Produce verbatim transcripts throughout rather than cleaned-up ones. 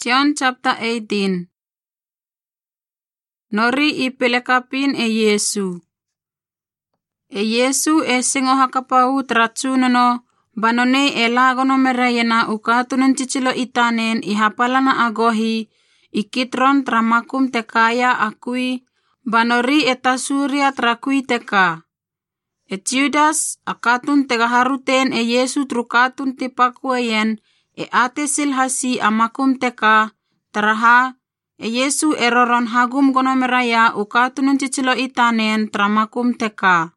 John chapter eighteen. Nori ipelekapin e Yesu. E Yesu e singo hakapau trachunono banone e lagono merayena ukatunon cicilo itanen ihapalana agohi ikitron tramakum tekaya akui banori etasuria trakui teka. E Judas akatun tegaharuten e Yesu trukatun tipakuayen e atesil hasi amakum teka teraha e Yesu eroron hagum gonomeraya ukatunon cicilo itanen tramakum teka.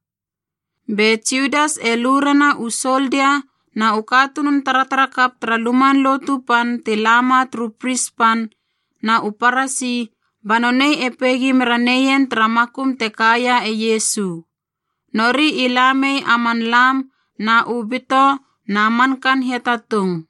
Be Judas elurana usoldia na ukatunon taratarakap traluman lotupan tilama truprispan na uparasi banonei epegi meraneyen tramakum tekaya e Yesu. Nori ilamei aman lam na ubito na amankan hiatatung.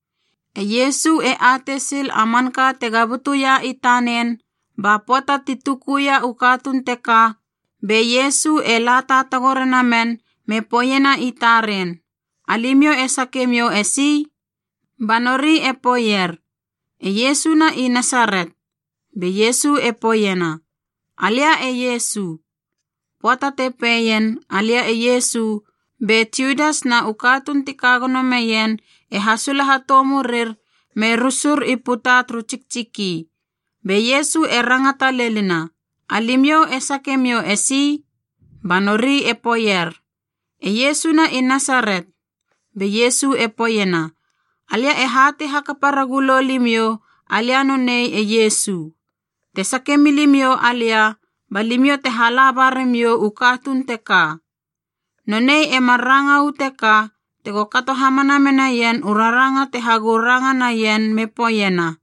E Yesu e atesil amanka tegabutuya itanen bapota titukuya ukatun teka be Yesu e lata tagorenamen me poyena itaren. Alimyo e sakemyo esi banori e poyer. E Yesu na i Nasaret. Be Yesu e poyena. Alia e Yesu. Pota tepeyen alia e Yesu be Judas na ukatun tikagono meyen e hasula hatomurir me rusur iputa trucik-ciki. Be Yesu e rangata lelina. Alimyo e sakemyo esi banori e poyer. E Yesu na i Nasaret. Be Yesu e poyena. Alia e hati hakaparagulo limyo alia nonei e Yesu. Te sakemilimyo alia balimyo te halabaremyo ukatun teka. Nonei e maranga uteka te gokato hamana menayen uraranga te haguranga na yen me poyena.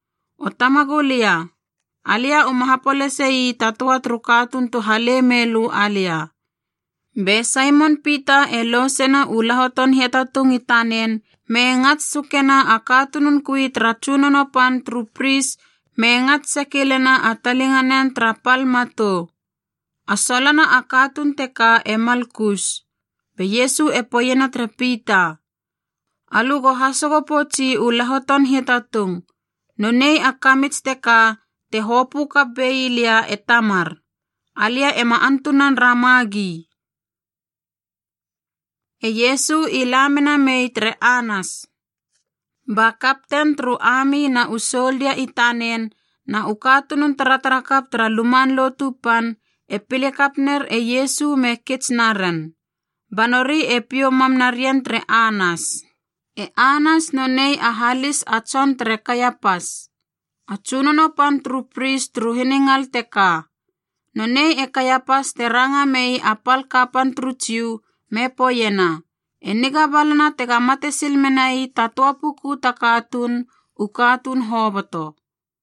Otamagulia. Alia umahapolesei tatua trukatun tu halemelu alia. Be Simon Peter elosena ulahoton hiatatung itanen meengat sukena akatunun kui trachunonopan trupris meengat sekilena atalinganen trapal mato. Asolana akatun teka e Malkus. Be Yesu e poyena trepita. Alugo hasogo poci ulahoton hiatatung. Nonei akamits teka te hopu kabeilia e Tamar. Alia ema antunan ramagi. E Yesu ilamena mei tre Anas. Ba kapten tru ami na usoldia itanen na ukatunun taratarakap traluman lotupan e pilekapner e Yesu me kitsnaren. Banori e pio mamnarien tre Anas. E Anas nonei ahalis atson tre Kayapas. Acunono pan tru pris tru hiningal teka. Nonei e Kayapas teranga mei apal kapan tru ciu me poyena. Eniga balana tega mate silmenai tatua puku takatun ukatun hoboto.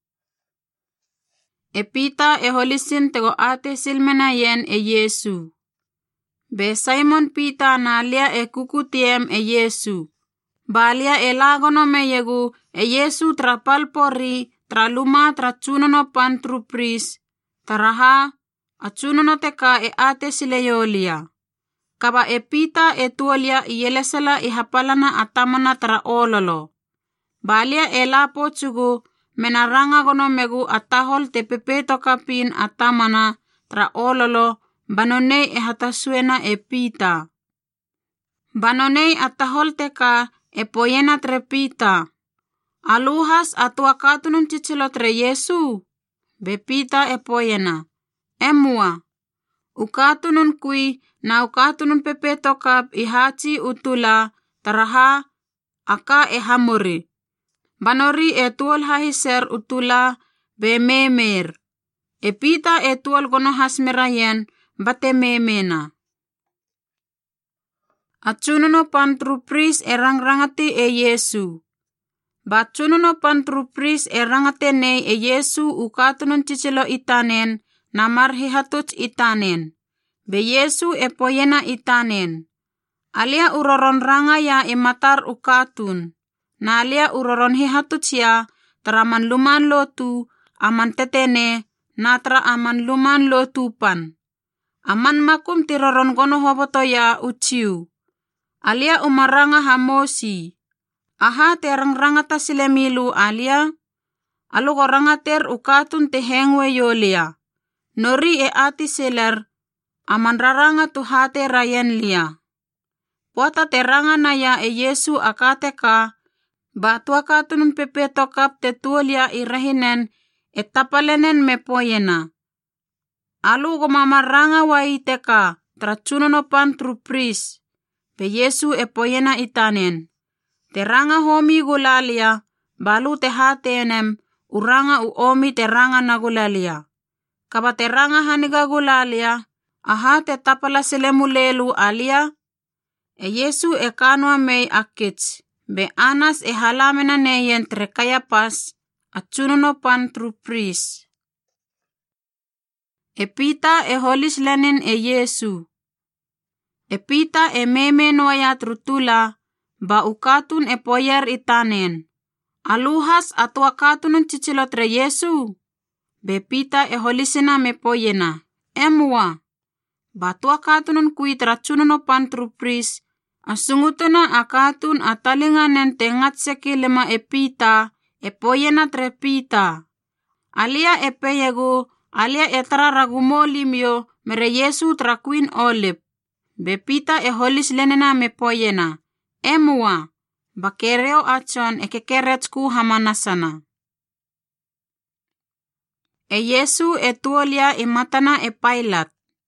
E Pita e holisin tego ate silmenayen e Yesu. Be Simon Pita nalia e kukutiem e Yesu. Balia e lagono meyegu e Yesu trapalpori traluma tracunono pan trupris. Taraha acunono teka e ate sileyolia. Kaba e Pita e tuolia ielesela ihapalana atamana tra ololo. Balia e lapo cugu menaranga gono megu atahol te pepeto kapin atamana tra ololo banonei e hatasuena e Pita. Banonei atahol teka e poyena tre Pita. Aluhas atua katunun cicilo tre Yesu. Be Pita e poyena. Emua. Ukatunun kui na ukatunun pepeto kap ihaci utula taraha aka e hamuri. Banori e tuol hahiser utula be memer. E Pita e tuol gono hasmerayen bate memena. Acunono pan trupris e rangrangati e Yesu. Bacunono pan trupris e rangate nei e Yesu ukatunun cicilo itanen namar hihatuc itanen. Be Yesu e poyena itanen. Alia uroron ranga ya e matar ukatun. Na alia uroron hihatuc ya teraman luman lotu aman tetene natra aman luman lotupan. Aman makum tiroron gono hoboto ya uciu. Alia umaranga hamosi. Aha terang rangata silemilu alia. Alu korangater ukatun te hengwe yolia. Nori e ati seler aman raranga tu hate rayen lia. Puata teranga na ya e Yesu akate ka ba tuaka tunun pepe tokap te tuolia irahinen etapalenen me poyena. Alu gomamaranga wa iteka trachunono pan trupris. Pe Yesu e poyena itanen. Teranga homi gulalia balu te hatenem uranga u omi teranga na gulalia. Kaba teranga haniga gulalia aha te tapala selemulelu alia. E Yesu e kanwa mei akits. Be Anas e halamena neyen trekaya pas atsunono pan trupris. E Pita e holis lenin e Yesu. E Pita e meme noaya trutula ba ukatun e poyer itanen. Aluhas atwa katunun cicilot re Yesu. Be Pita e holisena me poyena. Emwa. Ba tua katunun kui trachunono pan trupris. Asungutuna akatun atalinganen tengat seki lema e Pita e poyena tre Pita. Alia e peyegu, alia e traragumo limio mere Yesu trakuin olip. Be Pita e holis lenena me poyena. Emwa. Bakereo achon e kekeretsku hamanasana. E Yesu e tuolia e matana e Pailat.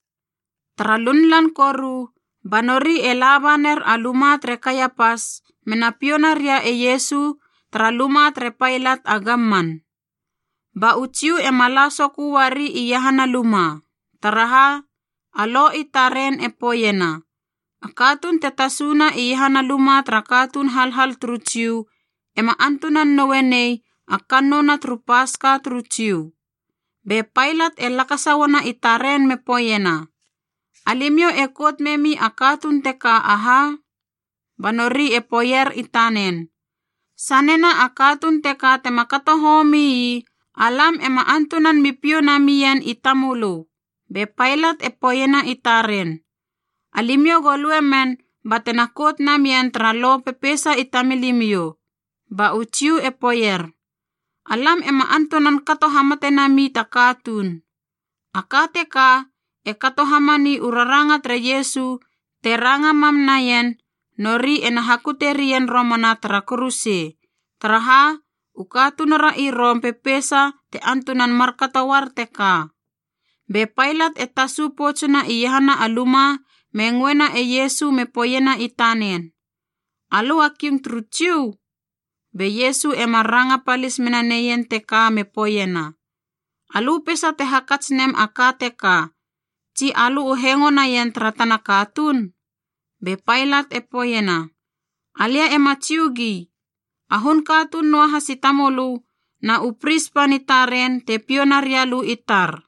Tralunlan koru, banori e labaner alumat re Kayapas, menapionaria e Yesu tralumat re Pailat agamman. Ba uciu e malasoku wari iyahana luma. Taraha, alo itaren e poyena. Akatun tetasuna iyahana luma trakatun hal-hal truciu, ema antunan nowenei akan nona trupaska truciu. Be Pailat e lakasawana itaren me poyena. Alimio e kot memi akatun teka aha, banori e poyer itanen. Sanena akatun teka temakatohomi alam ema antunan mipio namiyen itamulu. Be Pailat e poyena itaren. Alimio goluemen batenakot namien tralo pepesa itamilimio. Ba uciu e poyer. Alam ema antunan katohamate nami takatun. Akate ka e katohamani uraranga tre Yesu teranga mamnayen nori enahakuterien romana trakuruse. Teraha ukatunara i rom pepesa te antunan markatawar teka. Be Pailat etasu pochuna iyahana aluma mengwena e Yesu me poyena itanen. Alu akim truciu. Be Yesu e maranga palis menaneyen teka me poyena. Alu pesa te hakatsnem akate ka. Ci alu uhengo na yen tratana katun. Be Pailat e poyena. Alia e maciugi. Ahun katun noa hasitamolu na upris panitaren te pionarialu itar.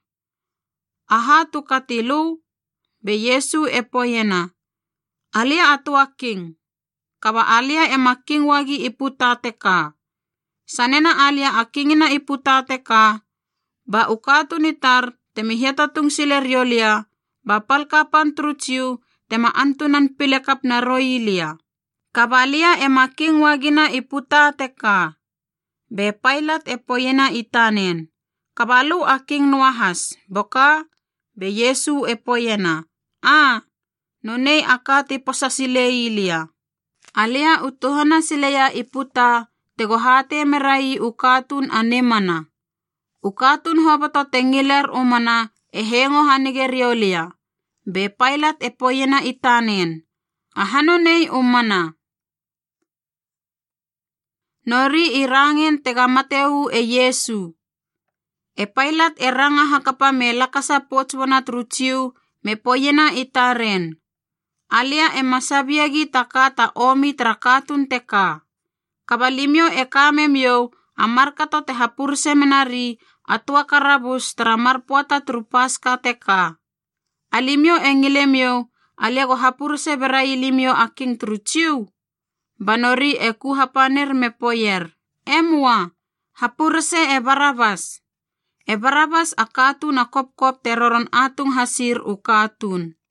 Aha tu katilu. Be Yesu e poyena. Alia atua king. Kaba alia e making wagi iputate ka. Sanena alia akingina iputate ka. Ba ukatun itar temiheta tung sileriolia. Ba palkapan truciu tema antunan pilekap na roilia. Kaba alia e making wagina iputate ka. Be Pailat e poyena itanen. Kabalu aking nuahas. Boka. Be Yesu e poyena. Ah. Nonei akati posasileilia. Alia utuhana sileya iputa tegohate merai ukatun anemana. Ukatun hobato tengiler umana ehengo hanigeriolea. Be Pailat e poyena itanen. Ahanonei umana. Nori irangin tega Mateu e Yesu. E Pailat eranga hakapa me lakasa pochwana truciu me poyena itaren. Alia e masabiagi takata omi trakatun teka. Kabalimio e kamemio amarkato te hapur seminari atua karabus tramar puata trupaska teka. Alimio e ngilemio alia go hapur seberai limio aking truciu. Banori e kuhapaner me poyer. Emwa, hapurse e Barabas. E Barabas akatun akop-kop teroron atung hasir ukatun.